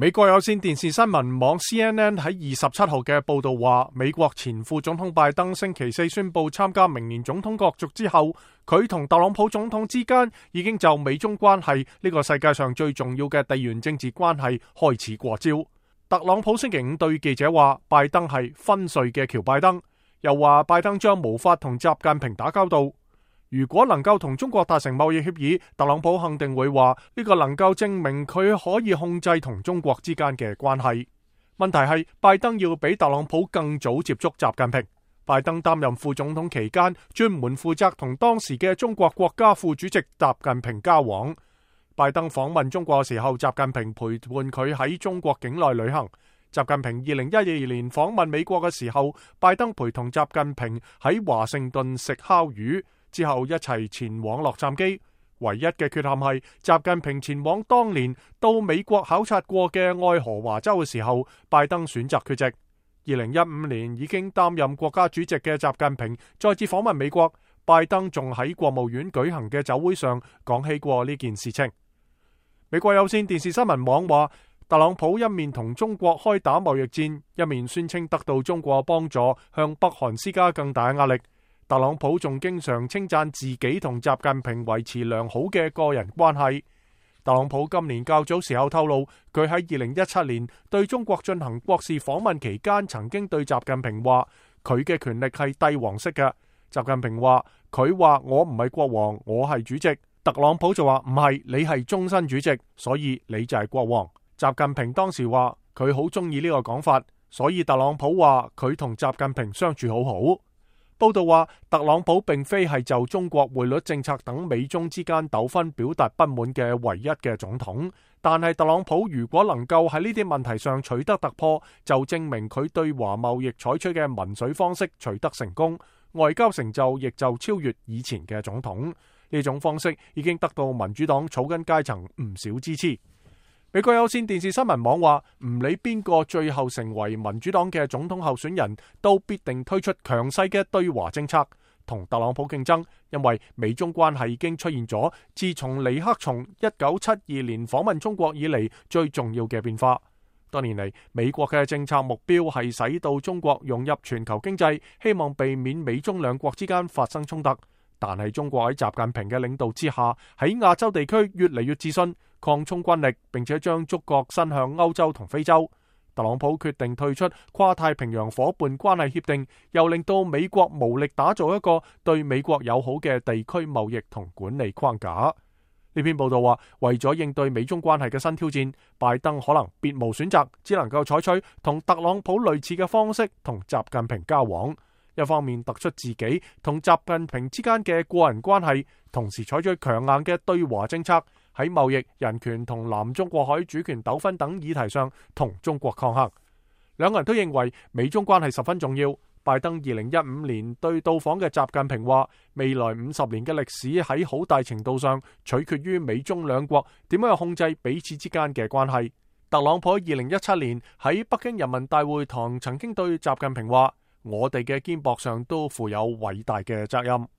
美國有線電視新聞網 CNN 喺27號嘅報道話，美國前副總統拜登星期四宣布參加明年總統角逐之後，佢同特朗普總統之間已經就美中關係呢個世界上最重要嘅地緣政治關係開始過招。特朗普星期五對記者話，拜登係昏睡嘅喬拜登，又話拜登將無法同習近平打交道。如果能夠同中國達成貿易協議，特朗普肯定會話呢個能夠證明佢可以控制同中國之間嘅關係。問題係拜登要比特朗普更早接觸習近平。拜登擔任副總統期間，專門負責同當時嘅中國國家副主席習近平交往。拜登訪問中國嘅時候，習近平陪伴佢喺中國境內旅行。習近平2012年訪問美國嘅時候，拜登陪同習近平喺華盛頓食烤魚。之後一齊前往洛杉磯，唯一嘅缺陷係習近平前往當年到美國考察過嘅愛荷華州嘅時候，拜登選擇缺席。2015年已經擔任國家主席嘅習近平再次訪問美國，拜登仲喺國務院舉行嘅酒會上講起過呢件事情。美國有線電視新聞網話，特朗普一面同中國開打貿易戰，一面宣稱得到中國幫助，向北韓施加更大壓力。特朗普仲經常稱讚自己同習近平維持良好嘅個人關係。特朗普今年較早時候透露，佢喺2017年對中國進行國事訪問期間，曾經對習近平話佢嘅權力係帝王式嘅。習近平話佢話我唔係國王，我係主席。特朗普就話唔係，你係終身主席，所以你就係國王。習近平當時話佢好中意呢個講法，所以特朗普話佢同習近平相處好好。報道話，特朗普並非係就中國匯率政策等美中之間糾紛表達不滿嘅唯一嘅總統，但係特朗普如果能夠喺呢啲問題上取得突破，就證明佢對華貿易採取嘅民粹方式取得成功，外交成就亦就超越以前嘅總統。呢種方式已經得到民主黨草根階層唔少支持。美國有線電視新聞網話，唔理邊個最後成為民主黨嘅總統候選人，都必定推出強勢嘅對華政策，同特朗普競爭，因為美中關係已經出現咗自從尼克松1972年訪問中國以嚟最重要嘅變化。多年嚟，美國嘅政策目標係使到中國融入全球經濟，希望避免美中兩國之間發生衝突。但係中國喺習近平嘅領導之下，喺亞洲地區越嚟越自信，擴充軍力，並且將觸角伸向歐洲同非洲。特朗普決定退出跨太平洋夥伴關係協定，又令到美國無力打造一個對美國友好嘅地區貿易同管理框架。呢篇報道話，為咗應對美中關係嘅新挑戰，拜登可能別無選擇，只能夠採取同特朗普類似嘅方式同習近平交往。一方面突出自己同習近平之間嘅個人關係，同時採取強硬嘅對華政策，喺貿易、人權同南中國海主權糾紛等議題上同中國抗衡。兩個人都認為美中關係十分重要。拜登2015年對到訪嘅習近平話，未來50年嘅歷史喺好大程度上取決於美中兩國點樣去控制彼此之間嘅關係。特朗普2017年喺北京人民大會堂曾經對習近平話，我哋嘅肩膊上都負有偉大嘅責任。